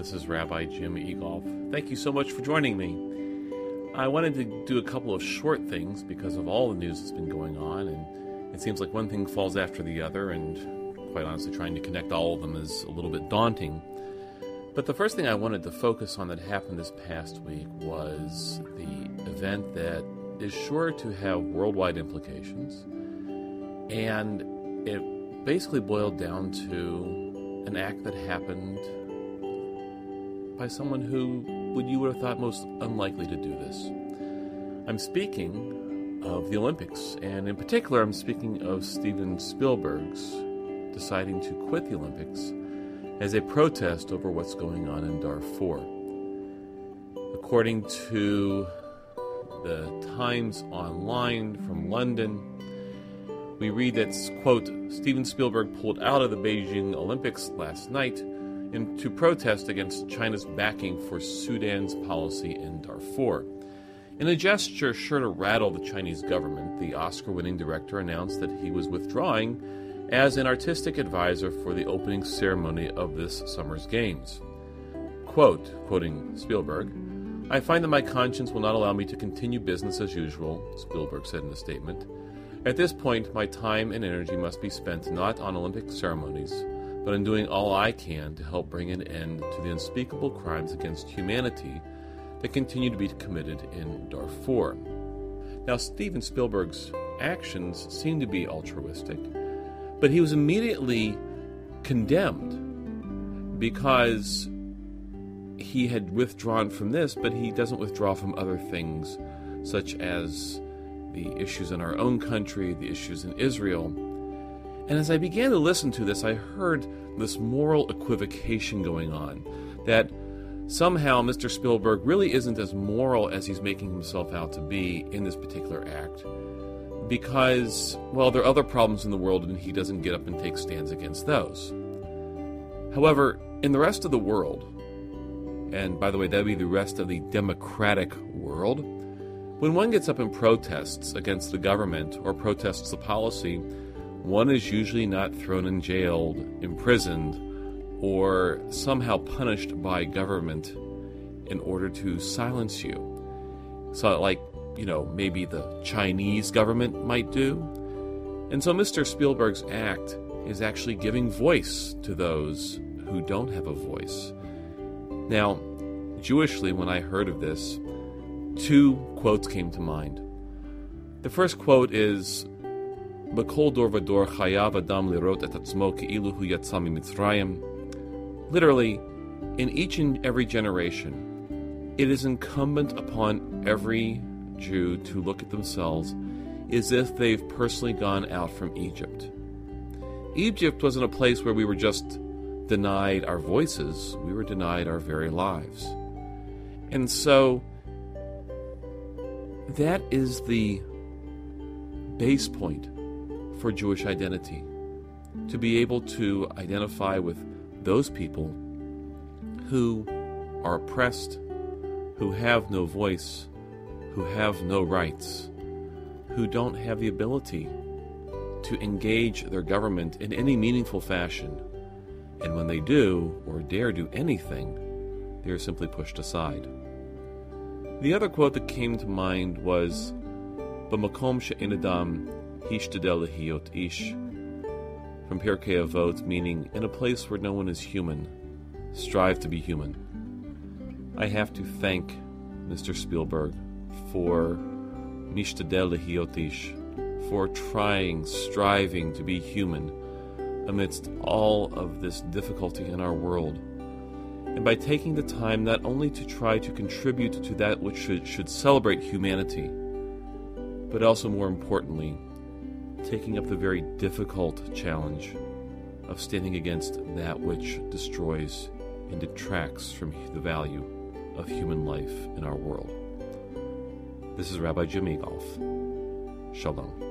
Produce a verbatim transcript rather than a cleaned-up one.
This is Rabbi Jim Egolf. Thank you so much for joining me. I wanted to do a couple of short things because of all the news that's been going on, and it seems like one thing falls after the other, and quite honestly, trying to connect all of them is a little bit daunting. But the first thing I wanted to focus on that happened this past week was the event that is sure to have worldwide implications, and it basically boiled down to an act that happened by someone who would you would have thought most unlikely to do this. I'm speaking of the Olympics, and in particular I'm speaking of Steven Spielberg's deciding to quit the Olympics as a protest over what's going on in Darfur. According to the Times Online from London, we read that, quote, Steven Spielberg pulled out of the Beijing Olympics last night in, to protest against China's backing for Sudan's policy in Darfur. In a gesture sure to rattle the Chinese government, the Oscar-winning director announced that he was withdrawing as an artistic advisor for the opening ceremony of this summer's games. Quote, quoting Spielberg, "I find that my conscience will not allow me to continue business as usual," Spielberg said in a statement. "At this point, my time and energy must be spent not on Olympic ceremonies, but in doing all I can to help bring an end to the unspeakable crimes against humanity that continue to be committed in Darfur." Now, Steven Spielberg's actions seem to be altruistic, but he was immediately condemned because he had withdrawn from this, but he doesn't withdraw from other things, such as the issues in our own country, the issues in Israel. And as I began to listen to this, I heard this moral equivocation going on, that somehow Mister Spielberg really isn't as moral as he's making himself out to be in this particular act, because, well, there are other problems in the world and he doesn't get up and take stands against those. However, in the rest of the world, and by the way, that would be the rest of the democratic world, when one gets up and protests against the government or protests the policy, one is usually not thrown in jail, imprisoned, or somehow punished by government in order to silence you. So, like, you know, maybe the Chinese government might do. And so Mister Spielberg's act is actually giving voice to those who don't have a voice. Now, Jewishly, when I heard of this, two quotes came to mind. The first quote is, "B'kol dor v'dor chayav adam lirot et atzmo ke'ilu hu yatsa miMitzrayim." Literally, in each and every generation, it is incumbent upon every Jew to look at themselves as if they've personally gone out from Egypt. Egypt wasn't a place where we were just denied our voices, we were denied our very lives. And so, that is the base point for Jewish identity, to be able to identify with those people who are oppressed, who have no voice, who have no rights, who don't have the ability to engage their government in any meaningful fashion. And when they do, or dare do anything, they are simply pushed aside. The other quote that came to mind was, "B'makom she'en adam hishtadel lehiyot ish," from Pirkei Avot, meaning, in a place where no one is human, strive to be human. I have to thank Mister Spielberg for Mishtadel Lehiyot Ish, for trying, striving to be human amidst all of this difficulty in our world. And by taking the time not only to try to contribute to that which should, should celebrate humanity, but also more importantly, taking up the very difficult challenge of standing against that which destroys and detracts from the value of human life in our world. This is Rabbi Jim Egolf. Shalom.